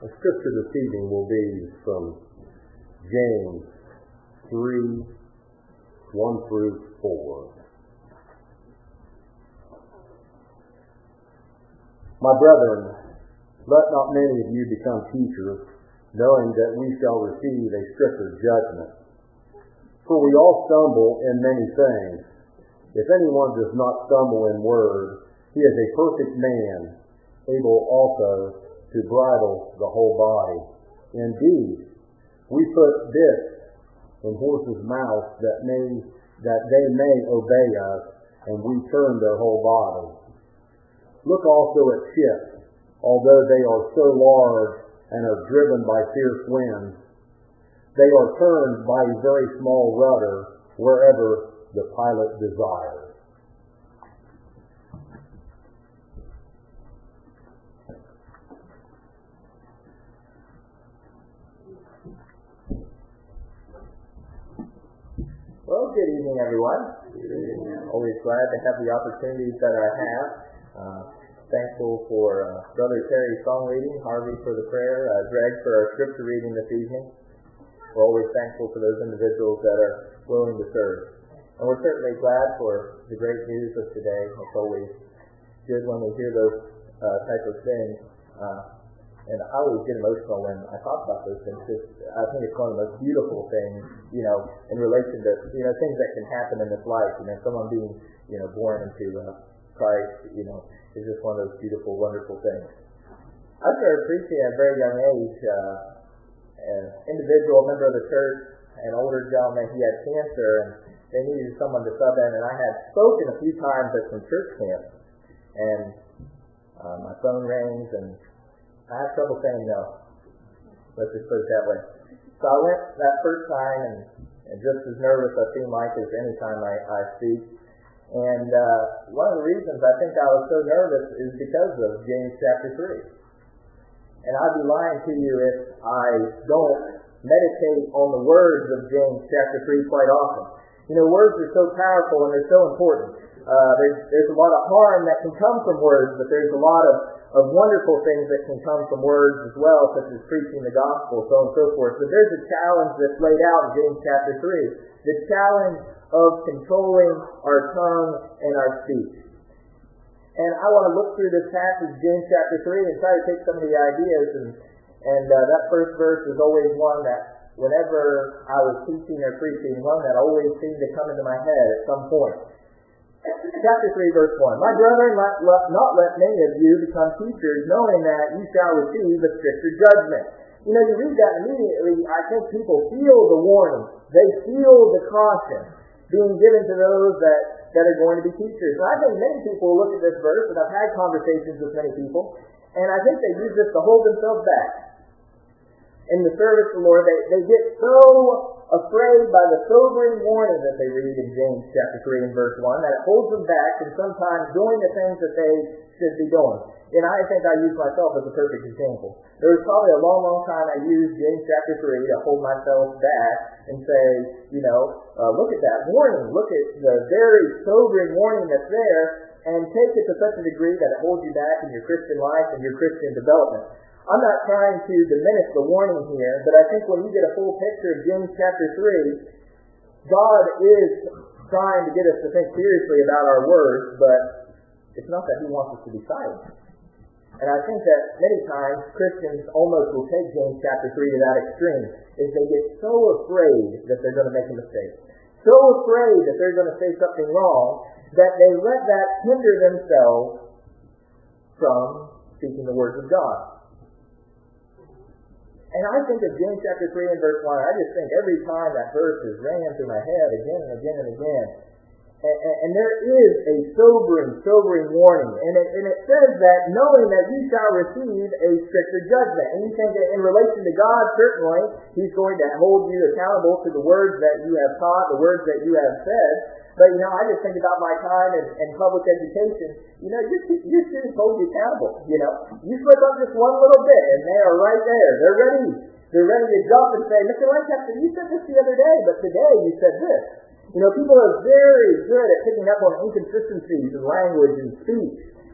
The scripture this evening will be from James 3, 1 through 4. My brethren, let not many of you become teachers, knowing that we shall receive a stricter judgment. For we all stumble in many things. If anyone does not stumble in word, he is a perfect man, able also to bridle the whole body. Indeed, we put bits in horses' mouths that they may obey us, and we turn their whole body. Look also at ships, although they are so large and are driven by fierce winds, they are turned by a very small rudder wherever the pilot desires. Well, good evening, everyone. Always glad to have the opportunities that I have. Thankful for Brother Terry's song reading, Harvey for the prayer, Greg for our scripture reading this evening. We're always thankful for those individuals that are willing to serve. And we're certainly glad for the great news of today. It's always good when we hear those type of things. And I always get emotional when I talk about those things, because I think it's one of the most beautiful things, in relation to, things that can happen in this life. Someone being, born into Christ, is just one of those beautiful, wonderful things. I started preaching at a very young age. An individual, member of the church, an older gentleman, he had cancer, and they needed someone to sub in, and I had spoken a few times at some church camps, and my phone rings, and I have trouble saying no. Let's just put it that way. So I went that first time, and just as nervous I seem like as any time I speak. And one of the reasons I think I was so nervous is because of James chapter 3. And I'd be lying to you if I don't meditate on the words of James chapter 3 quite often. Words are so powerful and they're so important. There's a lot of harm that can come from words, but there's a lot of wonderful things that can come from words as well, such as preaching the gospel, so on and so forth. But there's a challenge that's laid out in James chapter 3, the challenge of controlling our tongue and our speech. And I want to look through this passage, James chapter 3, and try to take some of the ideas, and that first verse is always one that whenever I was teaching or preaching, one that always seemed to come into my head at some point. Chapter 3, verse 1. My brethren, not let many of you become teachers, knowing that you shall receive a stricter judgment. You read that immediately, I think people feel the warning. They feel the caution being given to those that are going to be teachers. And I think many people look at this verse, and I've had conversations with many people, and I think they use this to hold themselves back in the service of the Lord. They get so afraid by the sobering warning that they read in James chapter 3 and verse 1 that it holds them back and sometimes doing the things that they should be doing. And I think I use myself as a perfect example. There was probably a long, long time I used James chapter 3 to hold myself back and say, look at that warning. Look at the very sobering warning that's there, and take it to such a degree that it holds you back in your Christian life and your Christian development. I'm not trying to diminish the warning here, but I think when you get a full picture of James chapter 3, God is trying to get us to think seriously about our words, but it's not that He wants us to be silent. And I think that many times Christians almost will take James chapter 3 to that extreme, is they get so afraid that they're going to make a mistake, so afraid that they're going to say something wrong, that they let that hinder themselves from speaking the words of God. And I think of James chapter 3 and verse 1, I just think every time that verse is ran through my head again and again and again. And there is a sobering warning. And it says that knowing that you shall receive a stricter judgment. And you think that in relation to God, certainly, He's going to hold you accountable to the words that you have taught, the words that you have said. But, I just think about my time in public education. Your students hold you accountable. You slip up just one little bit, and they are right there. They're ready. They're ready to jump and say, Mr. Lancaster, you said this the other day, but today you said this. People are very good at picking up on inconsistencies in language and speech.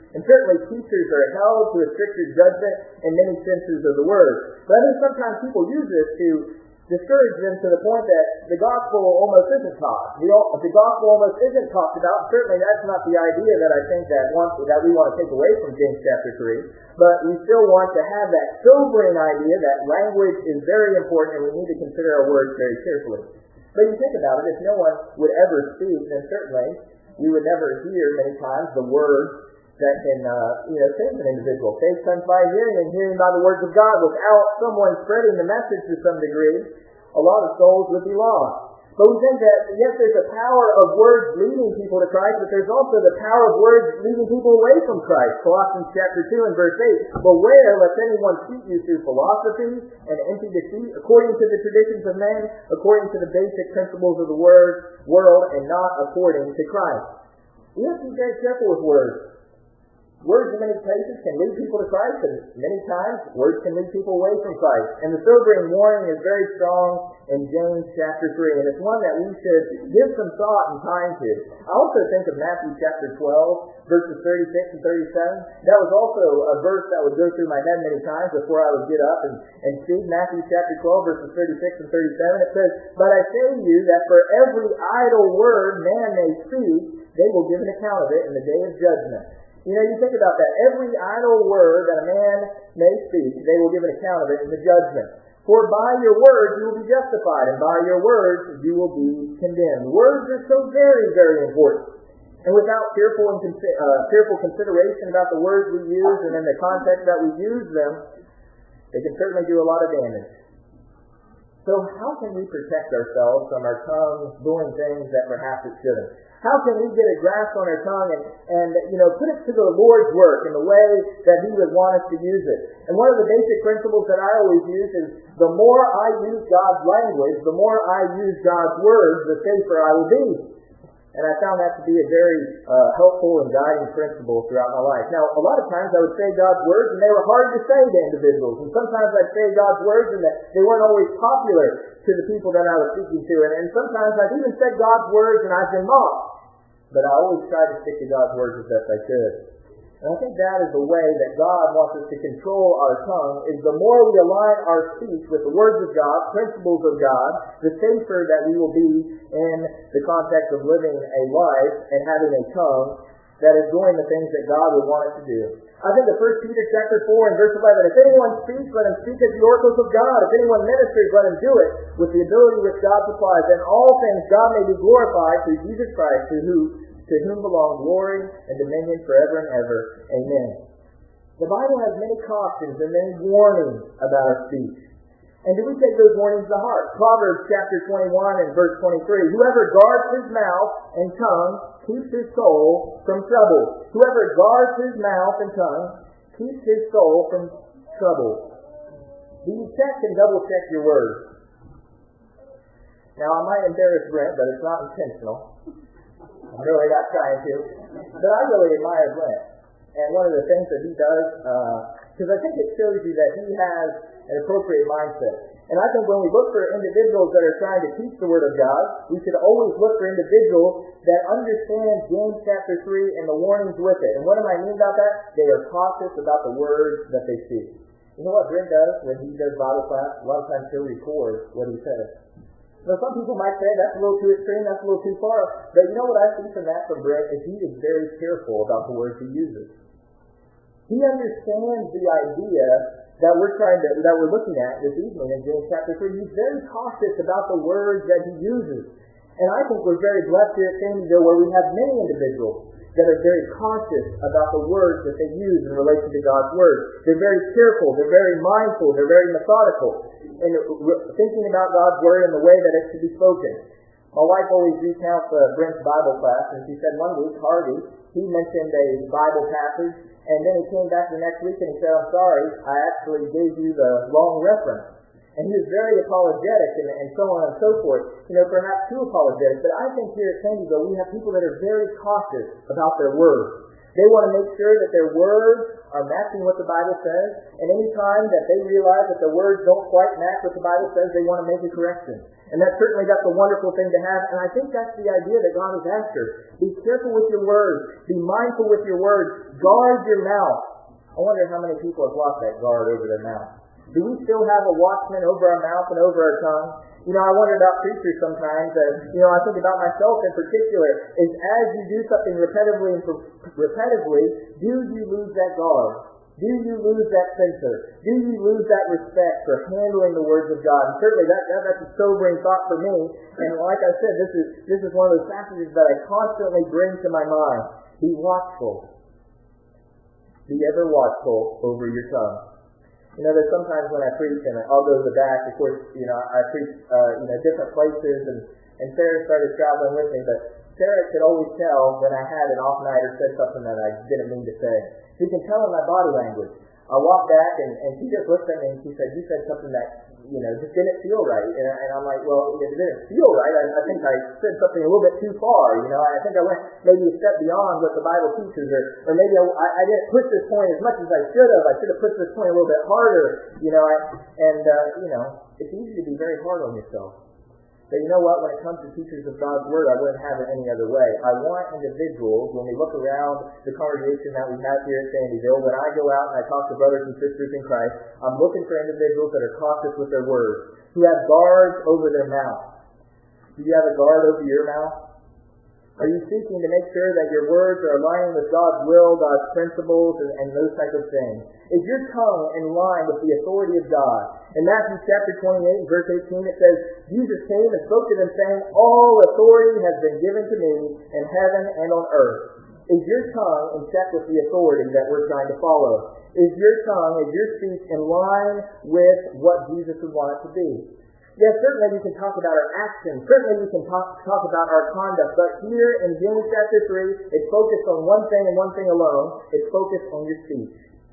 And certainly teachers are held to a stricter judgment in many senses of the word. But I think sometimes people use this to discourage them to the point that the gospel almost isn't taught. The gospel almost isn't talked about. Certainly that's not the idea that I think that we want to take away from James chapter 3. But we still want to have that sobering idea that language is very important and we need to consider our words very carefully. But you think about it, if no one would ever speak, then certainly we would never hear many times the words that can save an individual. Faith comes by hearing, and hearing by the words of God. Without someone spreading the message to some degree, a lot of souls would be lost. But we think that, yes, there's a power of words leading people to Christ, but there's also the power of words leading people away from Christ. Colossians chapter 2 and verse 8. Beware lest anyone cheat you through philosophy and empty deceit, according to the traditions of men, according to the basic principles of the world, and not according to Christ. We have to be very careful with words. Words in many places can lead people to Christ, and many times words can lead people away from Christ. And the sobering warning is very strong in James chapter 3, and it's one that we should give some thought and time to. I also think of Matthew chapter 12, verses 36 and 37. That was also a verse that would go through my head many times before I would get up and speak. Matthew chapter 12, verses 36 and 37. It says, "But I say to you that for every idle word man may speak, they will give an account of it in the day of judgment." You think about that. Every idle word that a man may speak, they will give an account of it in the judgment. For by your words you will be justified, and by your words you will be condemned. Words are so very, very important. And without careful consideration about the words we use and in the context that we use them, they can certainly do a lot of damage. So how can we protect ourselves from our tongue doing things that perhaps it shouldn't? How can we get a grasp on our tongue and put it to the Lord's work in the way that He would want us to use it? And one of the basic principles that I always use is the more I use God's language, the more I use God's words, the safer I will be. And I found that to be a very helpful and guiding principle throughout my life. Now, a lot of times I would say God's words, and they were hard to say to individuals. And sometimes I'd say God's words, and they weren't always popular to the people that I was speaking to. And sometimes I've even said God's words, and I've been mocked. But I always tried to stick to God's words as best I could. And I think that is the way that God wants us to control our tongue, is the more we align our speech with the words of God, principles of God, the safer that we will be in the context of living a life and having a tongue that is doing the things that God would want us to do. I think of 1 Peter chapter 4 and verse 11, "If anyone speaks, let him speak as the oracles of God. If anyone ministers, let him do it with the ability which God supplies. In all things God may be glorified through Jesus Christ, to whom belong glory and dominion forever and ever. Amen." The Bible has many cautions and many warnings about our speech. And do we take those warnings to heart? Proverbs chapter 21 and verse 23. "Whoever guards his mouth and tongue keeps his soul from trouble." Whoever guards his mouth and tongue keeps his soul from trouble. Do you check and double check your words? Now, I might embarrass Brent, but it's not intentional. I'm really not trying to. But I really admire Brent. And one of the things that he does, because I think it shows you that he has an appropriate mindset. And I think when we look for individuals that are trying to teach the Word of God, we should always look for individuals that understand James chapter 3 and the warnings with it. And what do I mean about that? They are cautious about the words that they speak. You know what Brent does when he does Bible class? A lot of times he'll record what he says. Now, some people might say that's a little too extreme, that's a little too far. But you know what I see from that from Brent is he is very careful about the words he uses. He understands the idea that we're looking at this evening in James chapter 3. He's very cautious about the words that he uses. And I think we're very blessed here at Sandyville where we have many individuals that are very cautious about the words that they use in relation to God's Word. They're very careful, they're very mindful, they're very methodical in thinking about God's Word and the way that it should be spoken. My wife always recounts Brent's Bible class, and she said one week, Harvey, he mentioned a Bible passage, and then he came back the next week and he said, "I'm sorry, I actually gave you the wrong reference." And he was very apologetic and so on and so forth. Perhaps too apologetic. But I think here at Sandyville, we have people that are very cautious about their words. They want to make sure that their words are matching what the Bible says. And any time that they realize that the words don't quite match what the Bible says, they want to make a correction. And that's a wonderful thing to have. And I think that's the idea that God is after. Be careful with your words. Be mindful with your words. Guard your mouth. I wonder how many people have lost that guard over their mouth. Do we still have a watchman over our mouth and over our tongue? I wonder about preachers sometimes. I think about myself in particular. Is as you do something repetitively, do you lose that guard? Do you lose that censor? Do you lose that respect for handling the words of God? And certainly that's a sobering thought for me. And like I said, this is one of those passages that I constantly bring to my mind. Be watchful. Be ever watchful over your tongue. There's sometimes when I preach, and I'll go to the back, of course, I preach, different places, and Sarah started traveling with me, but Sarah could always tell when I had an off night or said something that I didn't mean to say. She can tell in my body language. I walked back, and she just looked at me, and she said, you said something that, just didn't feel right. And I'm like, well, it didn't feel right. I think I said something a little bit too far. I think I went maybe a step beyond what the Bible teaches, or maybe I didn't push this point as much as I should have. I should have pushed this point a little bit harder. It's easy to be very hard on yourself. But you know what? When it comes to teachers of God's Word, I wouldn't have it any other way. I want individuals, when we look around the congregation that we have here at Sandyville, when I go out and I talk to brothers and sisters in Christ, I'm looking for individuals that are cautious with their words, who have guards over their mouth. Do you have a guard over your mouth? Are you seeking to make sure that your words are aligning with God's will, God's principles, and those type of things? Is your tongue in line with the authority of God? In Matthew chapter 28, verse 18, it says, Jesus came and spoke to them, saying, all authority has been given to me in heaven and on earth. Is your tongue in check with the authority that we're trying to follow? Is your tongue, is your speech in line with what Jesus would want it to be? Yes, certainly we can talk about our actions. Certainly we can talk about our conduct. But here in James chapter 3, it's focused on one thing and one thing alone. It's focused on your speech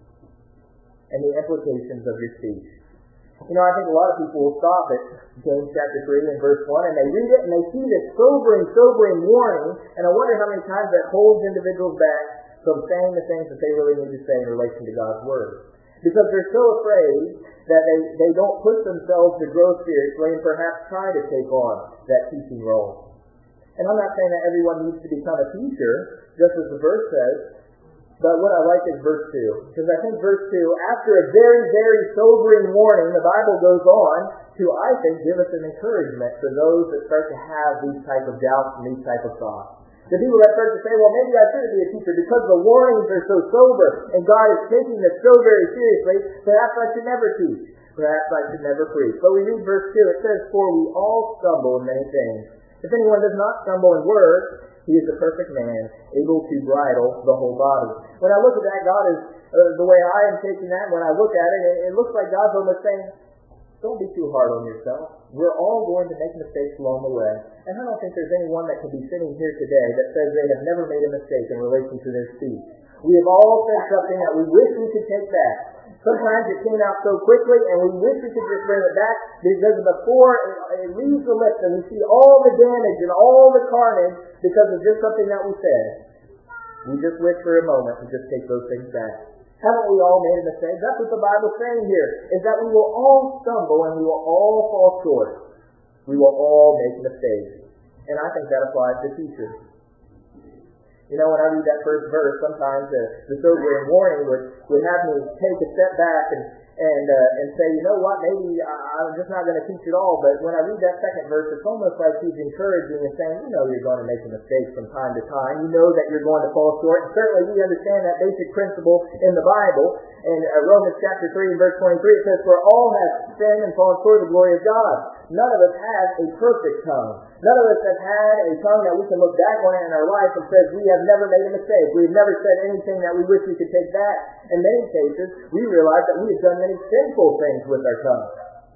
and the implications of your speech. I think a lot of people will stop at James chapter 3 and verse 1, and they read it and they see this sobering warning, and I wonder how many times that holds individuals back from saying the things that they really need to say in relation to God's Word. Because they're so afraid that they don't push themselves to grow spiritually and perhaps try to take on that teaching role. And I'm not saying that everyone needs to become a teacher, just as the verse says, but what I like is verse 2. Because I think verse 2, after a very, very sobering warning, the Bible goes on to, I think, give us an encouragement for those that start to have these type of doubts and these type of thoughts. The people that start to say, well, maybe I shouldn't be a teacher because the warnings are so sober and God is taking this so very seriously, perhaps I should never teach. Perhaps I should never preach. But we read verse 2, it says, for we all stumble in many things. If anyone does not stumble in word, he is a perfect man, able to bridle the whole body. When I look at that, God is, the way I am taking that, when I look at it, it looks like God's almost saying, don't be too hard on yourself. We're all going to make mistakes along the way. And I don't think there's anyone that could be sitting here today that says they have never made a mistake in relation to their speech. We have all said something that we wish we could take back. Sometimes it came out so quickly and we wish we could just bring it back because before it leaves the lips and we see all the damage and all the carnage because of just something that we said. We just wish for a moment to just take those things back. Haven't we all made a mistake? That's what the Bible's saying here, is that we will all stumble and we will all fall short. We will all make mistakes. And I think that applies to teachers. When I read that first verse, sometimes the sobering warning would have me take a step back and say, you know what, maybe I'm just not going to teach at all. But when I read that second verse, it's almost like he's encouraging and saying, you're going to make a mistake from time to time. You know that you're going to fall short. And certainly we understand that basic principle in the Bible. In Romans chapter 3 and verse 23, it says, for all have sinned and fallen short of the glory of God. None of us has a perfect tongue. None of us have had a tongue that we can look back on in our life and says we have never made a mistake. We've never said anything that we wish we could take back. In many cases, we realize that we have done many sinful things with our tongue.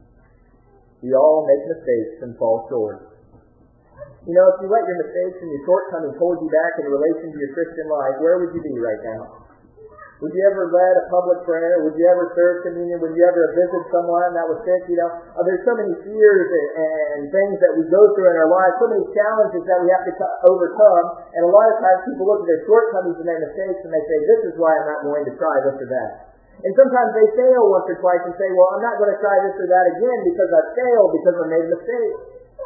We all make mistakes and fall short. If you let your mistakes and your shortcomings hold you back in relation to your Christian life, where would you be right now? Would you ever lead a public prayer? Would you ever serve communion? Would you ever visit someone that was sick? There's so many fears and things that we go through in our lives, so many challenges that we have to overcome. And a lot of times people look at their shortcomings and their mistakes and they say, this is why I'm not going to try this or that. And sometimes they fail once or twice and say, well, I'm not going to try this or that again because I failed, because I made a mistake.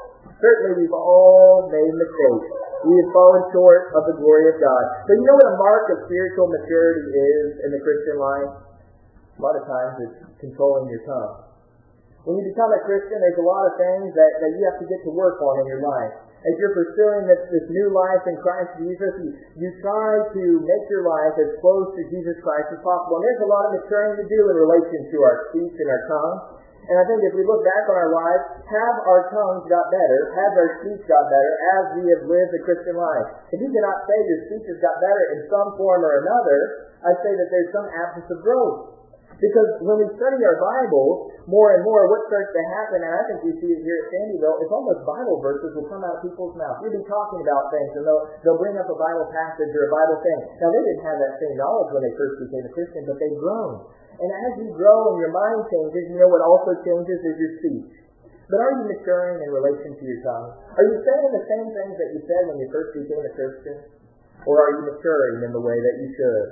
Certainly we've all made mistakes. We have fallen short of the glory of God. But you know what a mark of spiritual maturity is in the Christian life? A lot of times it's controlling your tongue. When you become a Christian, there's a lot of things that you have to get to work on in your life. As you're pursuing this new life in Christ Jesus, you try to make your life as close to Jesus Christ as possible. And there's a lot of maturing to do in relation to our speech and our tongue. And I think if we look back on our lives, have our tongues got better, has our speech got better as we have lived a Christian life? If you cannot say your speech has got better in some form or another, I'd say that there's some absence of growth. Because when we study our Bible more and more, what starts to happen, and I think we see it here at Sandyville, it's almost Bible verses will come out of people's mouths. You'll be talking about things, and they'll bring up a Bible passage or a Bible thing. Now, they didn't have that same knowledge when they first became a Christian, but they've grown. And as you grow and your mind changes, you know what also changes is your speech. But are you maturing in relation to your tongue? Are you saying the same things that you said when you first became a Christian? Or are you maturing in the way that you should?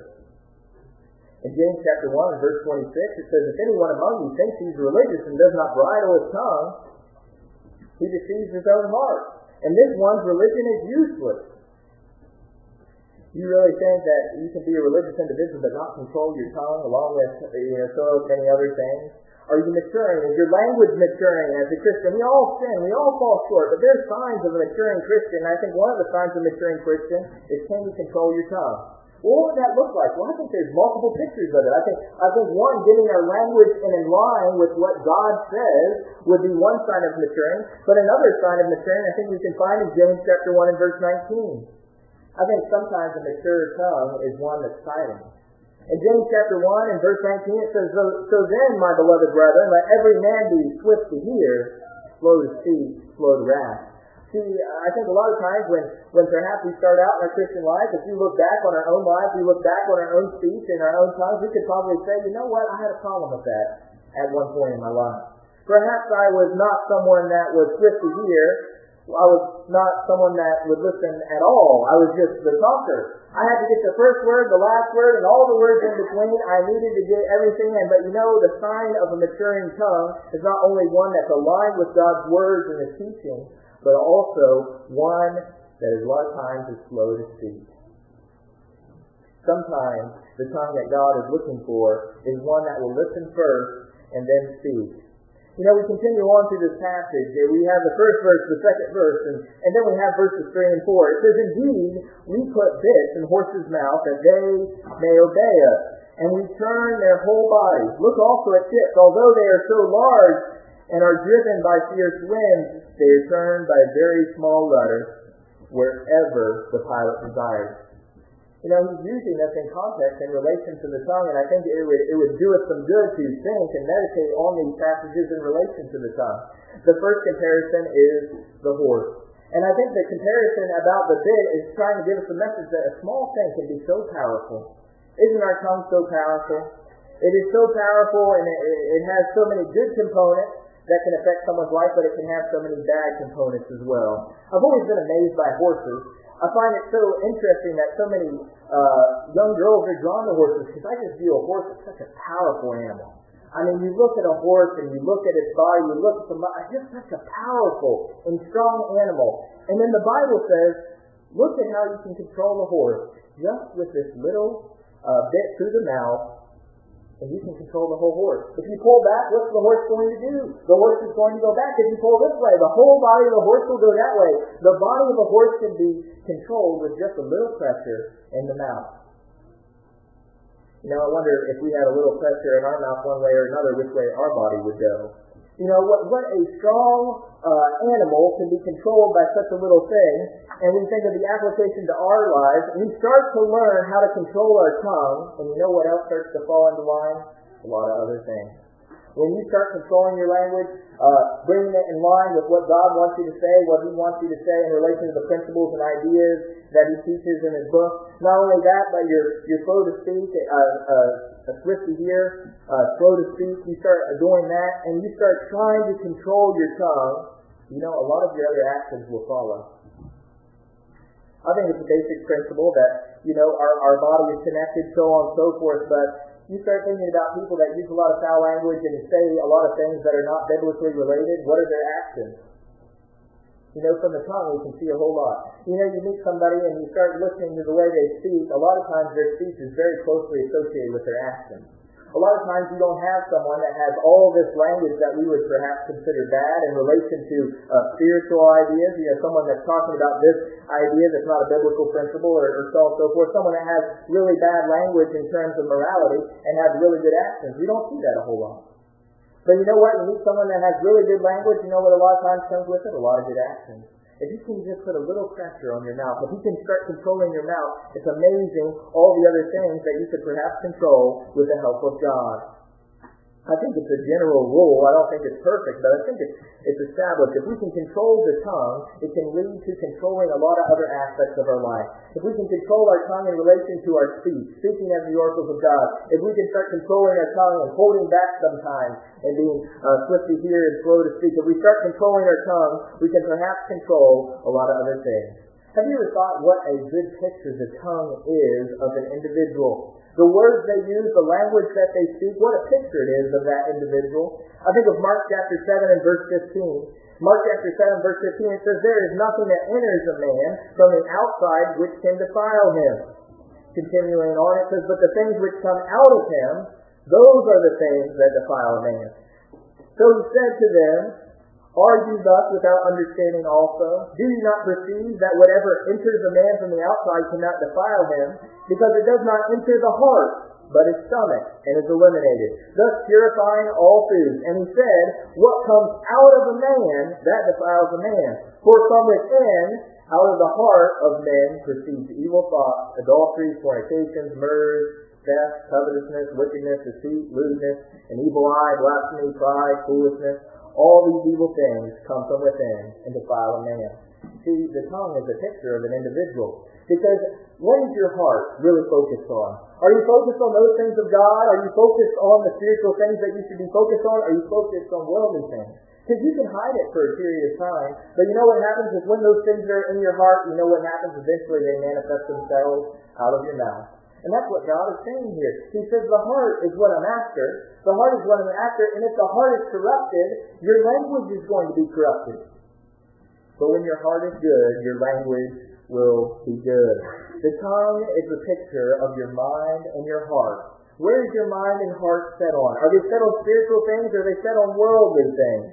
In James chapter 1, verse 26, it says, if anyone among you thinks he's religious and does not bridle his tongue, he deceives his own heart. And this one's religion is useless. You really think that you can be a religious individual but not control your tongue along with so many other things? Are you maturing? Is your language maturing as a Christian? We all sin. We all fall short. But there's signs of a maturing Christian. And I think one of the signs of a maturing Christian is can you control your tongue? Well, what would that look like? Well, I think there's multiple pictures of it. I think one, getting our language in line with what God says would be one sign of maturing. But another sign of maturing, I think we can find in James chapter 1 and verse 19. I think sometimes a mature tongue is one that's silent. In James chapter 1 and verse 19 it says, so then, my beloved brethren, let every man be swift to hear, slow to speak, slow to wrath. See, I think a lot of times when perhaps we start out in our Christian life, if you look back on our own lives, we look back on our own speech and our own tongues, we could probably say, you know what, I had a problem with that at one point in my life. Perhaps I was not someone that was swift to hear. I was not someone that would listen at all. I was just the talker. I had to get the first word, the last word, and all the words in between. I needed to get everything in. But you know, the sign of a maturing tongue is not only one that's aligned with God's words and His teaching, but also one that is a lot of times is slow to speak. Sometimes the tongue that God is looking for is one that will listen first and then speak. You know, we continue on through this passage. We have the first verse, the second verse, and then we have verses 3 and 4. It says, indeed, we put bits in horses' mouth that they may obey us, and we turn their whole bodies. Look also at ships. Although they are so large and are driven by fierce winds, they are turned by a very small rudder wherever the pilot desires. You know, he's using this in context in relation to the tongue, and I think it would do us some good to think and meditate on these passages in relation to the tongue. The first comparison is the horse. And I think the comparison about the bit is trying to give us a message that a small thing can be so powerful. Isn't our tongue so powerful? It is so powerful, and it has so many good components that can affect someone's life, but it can have so many bad components as well. I've always been amazed by horses. I find it so interesting that so many young girls are drawn to horses because I just view a horse as such a powerful animal. I mean, you look at a horse and you look at its body, you look at just such a powerful and strong animal. And then the Bible says, look at how you can control a horse just with this little bit through the mouth, and you can control the whole horse. If you pull back, what's the horse going to do? The horse is going to go back. If you pull this way, the whole body of the horse will go that way. The body of a horse can be controlled with just a little pressure in the mouth. You know, I wonder if we had a little pressure in our mouth one way or another, which way our body would go. You know, what a strong animal can be controlled by such a little thing. And we think of the application to our lives. We start to learn how to control our tongue. And you know what else starts to fall into line? A lot of other things. When you start controlling your language, bringing it in line with what God wants you to say, what He wants you to say in relation to the principles and ideas that He teaches in His book. Not only that, but you're slow to speak, swift to hear, slow to speak. You start doing that, and you start trying to control your tongue. You know, a lot of your other actions will follow. I think it's a basic principle that, you know, our body is connected, so on and so forth, but you start thinking about people that use a lot of foul language and say a lot of things that are not biblically related. What are their actions? From the tongue we can see a whole lot. You meet somebody and you start listening to the way they speak. A lot of times their speech is very closely associated with their actions. A lot of times you don't have someone that has all this language that we would perhaps consider bad in relation to spiritual ideas. Someone that's talking about this idea that's not a biblical principle or so on and so forth. Someone that has really bad language in terms of morality and has really good actions. We don't see that a whole lot. But you know what? You meet someone that has really good language, you know what a lot of times comes with it? A lot of good actions. If you can just put a little pressure on your mouth, if you can start controlling your mouth, it's amazing all the other things that you could perhaps control with the help of God. I think it's a general rule. I don't think it's perfect, but I think it's established. If we can control the tongue, it can lead to controlling a lot of other aspects of our life. If we can control our tongue in relation to our speech, speaking as the oracles of God, if we can start controlling our tongue and holding back sometimes and being swift to hear and slow to speak, if we start controlling our tongue, we can perhaps control a lot of other things. Have you ever thought what a good picture the tongue is of an individual? The words they use, the language that they speak, what a picture it is of that individual. I think of Mark chapter 7 and verse 15. Mark chapter 7 verse 15, it says, "There is nothing that enters a man from the outside which can defile him." Continuing on, it says, "But the things which come out of him, those are the things that defile a man." So he said to them, "Are you thus without understanding also? Do you not perceive that whatever enters a man from the outside cannot defile him, because it does not enter the heart, but his stomach, and is eliminated, thus purifying all foods? And he said, What comes out of a man, that defiles a man. For from within, out of the heart of men proceeds evil thoughts, adulteries, fornications, murders, theft, covetousness, wickedness, deceit, lewdness, an evil eye, blasphemy, pride, foolishness. All these evil things come from within and defile a man." See, the tongue is a picture of an individual. Because what is your heart really focused on? Are you focused on those things of God? Are you focused on the spiritual things that you should be focused on? Are you focused on worldly things? Because you can hide it for a period of time. But you know what happens is when those things are in your heart, you know what happens? Eventually they manifest themselves out of your mouth. And that's what God is saying here. He says the heart is what I'm after. The heart is what I'm after. And if the heart is corrupted, your language is going to be corrupted. But when your heart is good, your language will be good. The tongue is a picture of your mind and your heart. Where is your mind and heart set on? Are they set on spiritual things or are they set on worldly things?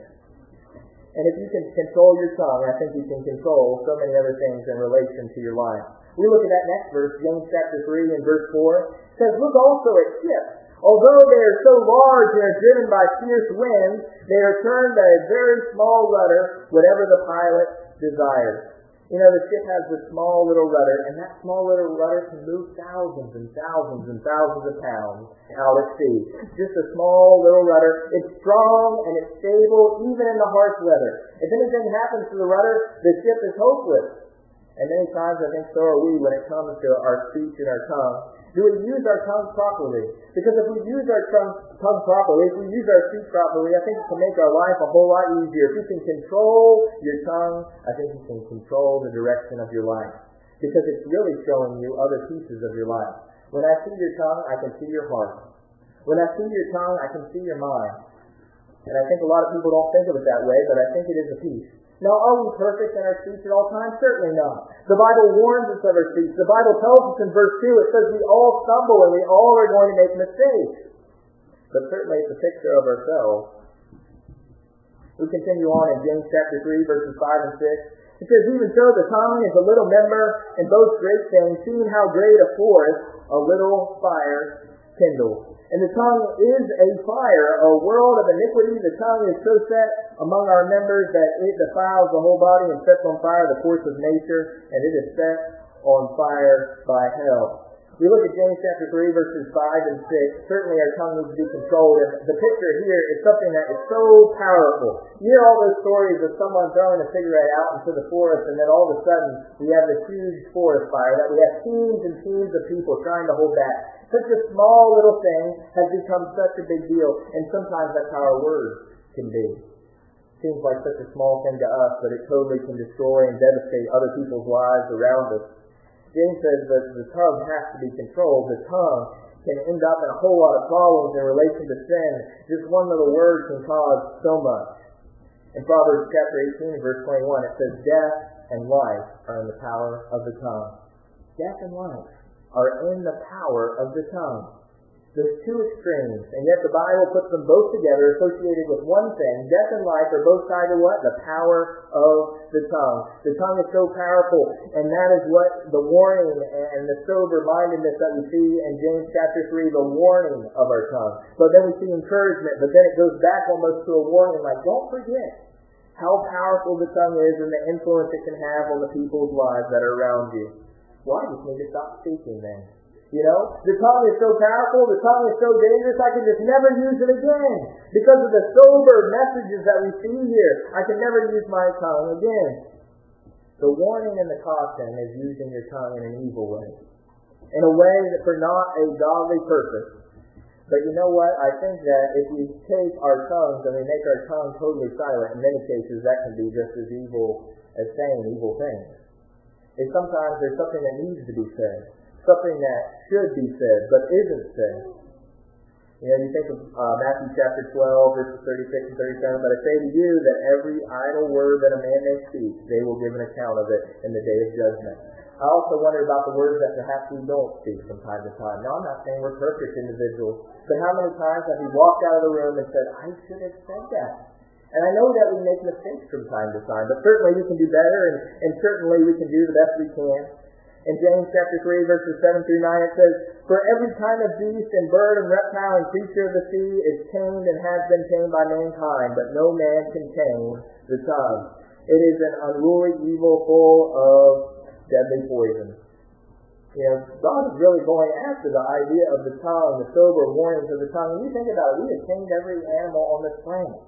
And if you can control your tongue, I think you can control so many other things in relation to your life. We look at that next verse, James chapter 3 and verse 4. It says, "Look also at ships. Although they are so large and are driven by fierce winds, they are turned by a very small rudder, whatever the pilot desires." The ship has this small little rudder, and that small little rudder can move thousands and thousands and thousands of pounds out at sea. Just a small little rudder. It's strong and it's stable, even in the harsh weather. If anything happens to the rudder, the ship is hopeless. And many times I think so are we when it comes to our speech and our tongue. Do we use our tongue properly? Because if we use our tongue properly, if we use our speech properly, I think it can make our life a whole lot easier. If you can control your tongue, I think you can control the direction of your life. Because it's really showing you other pieces of your life. When I see your tongue, I can see your heart. When I see your tongue, I can see your mind. And I think a lot of people don't think of it that way, but I think it is a piece. Now, are we perfect in our speech at all times? Certainly not. The Bible warns us of our speech. The Bible tells us in verse 2, it says we all stumble and we all are going to make mistakes. But certainly it's a picture of ourselves. We continue on in James chapter 3, verses 5 and 6. It says, "Even so, the tongue is a little member and boasts great things, seeing how great a forest a little fire kindles. And the tongue is a fire, a world of iniquity. The tongue is so set among our members that it defiles the whole body and sets on fire the course of nature, and it is set on fire by hell." We look at James chapter 3, verses 5 and 6. Certainly our tongue needs to be controlled. And the picture here is something that is so powerful. You hear all those stories of someone throwing a cigarette out into the forest, and then all of a sudden we have this huge forest fire that we have teams and teams of people trying to hold back. Such a small little thing has become such a big deal, and sometimes that's how our words can be. Seems like such a small thing to us, but it totally can destroy and devastate other people's lives around us. James says that the tongue has to be controlled. The tongue can end up in a whole lot of problems in relation to sin. Just one little word can cause so much. In Proverbs chapter 18, verse 21, it says, death and life are in the power of the tongue. Death and life are in the power of the tongue. There's two extremes, and yet the Bible puts them both together, associated with one thing. Death and life are both tied to what? The power of the tongue. The tongue is so powerful, and that is what the warning and the sober-mindedness that we see in James chapter 3, the warning of our tongue. But then we see encouragement, but then it goes back almost to a warning, like, don't forget how powerful the tongue is and the influence it can have on the people's lives that are around you. Well, I just need to stop speaking then. You know, the tongue is so powerful, the tongue is so dangerous, I can just never use it again. Because of the sober messages that we see here, I can never use my tongue again. The warning and the caution is using your tongue in an evil way. In a way that for not a godly purpose. But you know what? I think that if we take our tongues and we make our tongue totally silent, in many cases that can be just as evil as saying evil things. And sometimes there's something that needs to be said. Something that should be said, but isn't said. You know, you think of Matthew chapter 12, verses 36 and 37, but I say to you that every idle word that a man may speak, they will give an account of it in the day of judgment. I also wonder about the words that perhaps we don't speak from time to time. Now, I'm not saying we're perfect individuals, but how many times have we walked out of the room and said, I should have said that? And I know that we make mistakes from time to time, but certainly we can do better, and certainly we can do the best we can. In James chapter 3, verses 7 through 9, it says, for every kind of beast and bird and reptile and creature of the sea is tamed and has been tamed by mankind, but no man can tame the tongue. It is an unruly evil full of deadly poison. You know, God is really going after the idea of the tongue, the sober warnings of the tongue. And you think about it, we have tamed every animal on this planet.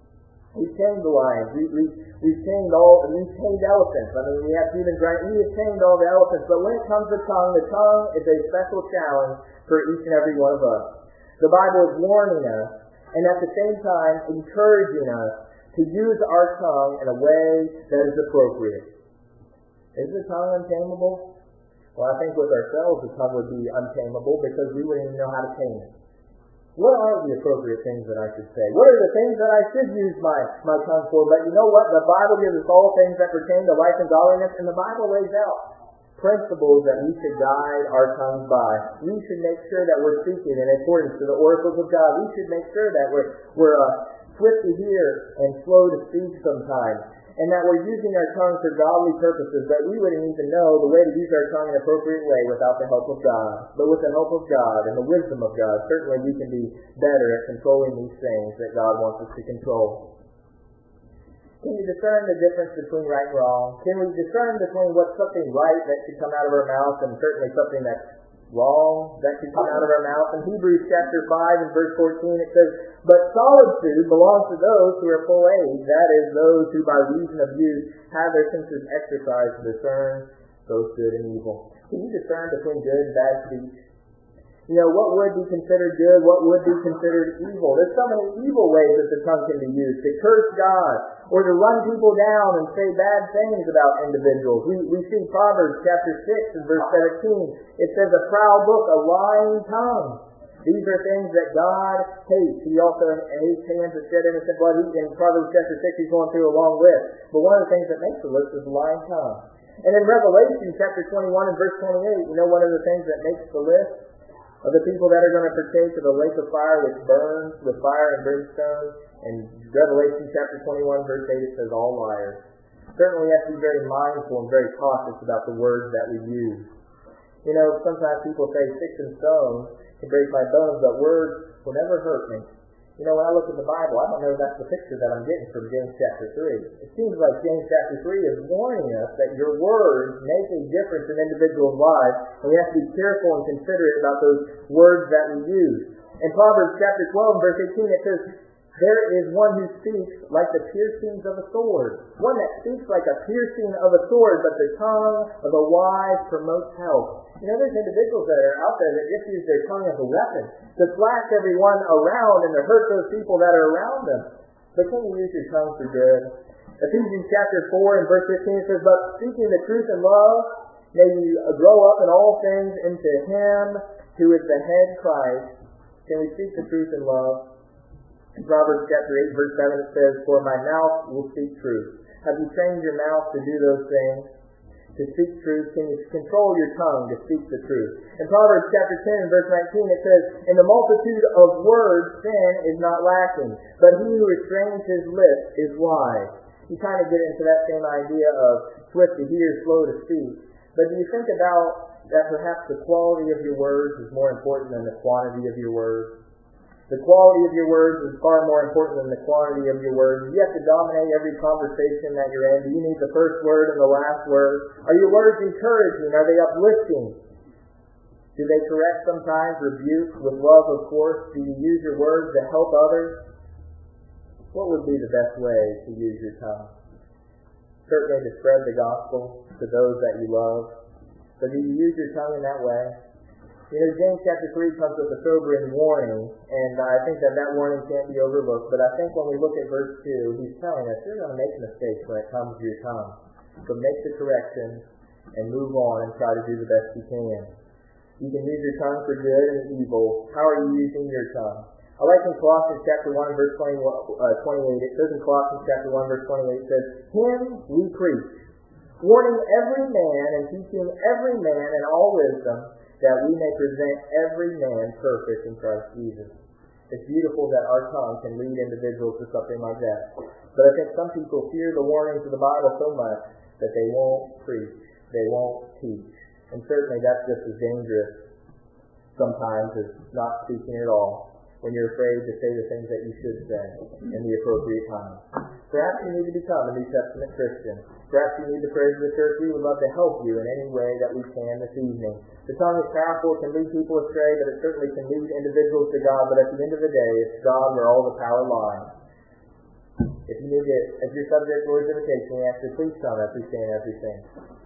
We've tamed the lions. We've tamed elephants. I mean, we have human giants. We have tamed all the elephants. But when it comes to the tongue is a special challenge for each and every one of us. The Bible is warning us, and at the same time encouraging us to use our tongue in a way that is appropriate. Is the tongue untamable? Well, I think with ourselves the tongue would be untamable because we wouldn't even know how to tame it. What are the appropriate things that I should say? What are the things that I should use my tongue for? But you know what? The Bible gives us all things that pertain to life and godliness, and the Bible lays out principles that we should guide our tongues by. We should make sure that we're speaking in accordance to the oracles of God. We should make sure that we're swift to hear and slow to speak sometimes. And that we're using our tongue for godly purposes, that we wouldn't even know the way to use our tongue in an appropriate way without the help of God. But with the help of God and the wisdom of God, certainly we can be better at controlling these things that God wants us to control. Can you discern the difference between right and wrong? Can we discern between what's something right that should come out of our mouth and certainly something that's wrong that should come out of our mouth? In Hebrews chapter 5 and verse 14 it says, but solid food belongs to those who are full age, that is, those who by reason of use have their senses exercised to discern both good and evil. Can you discern between good and bad speech? You know, what would be considered good, what would be considered evil? There's so many evil ways that the tongue can be used. To curse God, or to run people down and say bad things about individuals. We see Proverbs chapter 6 and verse 17. It says, a proud book, a lying tongue. These are things that God hates. He also hates hands that shed innocent blood. In Proverbs chapter 6, he's going through a long list. But one of the things that makes the list is a lying tongue. And in Revelation chapter 21 and verse 28, you know one of the things that makes the list? Of the people that are going to partake of the lake of fire which burns with fire and brimstone. In Revelation chapter 21 verse 8 it says all liars. Certainly we have to be very mindful and very cautious about the words that we use. You know, sometimes people say sticks and stones can break my bones, but words will never hurt me. You know, when I look at the Bible, I don't know if that's the picture that I'm getting from James chapter 3. It seems like James chapter 3 is warning us that your words make a difference in individuals' lives, and we have to be careful and considerate about those words that we use. In Proverbs chapter 12 verse 18 it says, there is one who speaks like the piercings of a sword. One that speaks like a piercing of a sword, but the tongue of the wise promotes health. You know, there's individuals that are out there that just use their tongue as a weapon to slash everyone around and to hurt those people that are around them. But can you use your tongue for good? Ephesians chapter 4 and verse 15 says, but speaking the truth in love, may you grow up in all things into Him who is the head, Christ. Can we speak the truth in love? In Proverbs chapter 8, verse 7, it says, "For my mouth will speak truth." Have you trained your mouth to do those things? To speak truth? Can you control your tongue to speak the truth? In Proverbs chapter 10, verse 19, it says, "In the multitude of words, sin is not lacking, but he who restrains his lips is wise." You kind of get into that same idea of swift to hear, slow to speak. But do you think about that perhaps the quality of your words is more important than the quantity of your words? The quality of your words is far more important than the quantity of your words. You have to dominate every conversation that you're in. Do you need the first word and the last word? Are your words encouraging? Are they uplifting? Do they correct sometimes, rebuke with love, of course? Do you use your words to help others? What would be the best way to use your tongue? Certainly to spread the gospel to those that you love. But do you use your tongue in that way? You know, James chapter 3 comes with a sobering warning, and I think that warning can't be overlooked. But I think when we look at verse 2, he's telling us you're going to make mistakes when it comes to your tongue. So make the corrections and move on and try to do the best you can. You can use your tongue for good and evil. How are you using your tongue? I like in Colossians chapter 1, verse 28. It says in Colossians chapter 1, verse 28, it says, "Him we preach, warning every man and teaching every man in all wisdom, that we may present every man perfect in Christ Jesus." It's beautiful that our tongue can lead individuals to something like that. But I think some people fear the warnings of the Bible so much that they won't preach, they won't teach. And certainly that's just as dangerous sometimes as not speaking at all, when you're afraid to say the things that you should say in the appropriate time. Perhaps you need to become a New Testament Christian. Perhaps you need the prayers of the church. We would love to help you in any way that we can this evening. The tongue is powerful. It can lead people astray, but it certainly can lead individuals to God. But at the end of the day, it's God where all the power lies. If you need it as your subject or invitation, we ask you please come as we stand as we sing.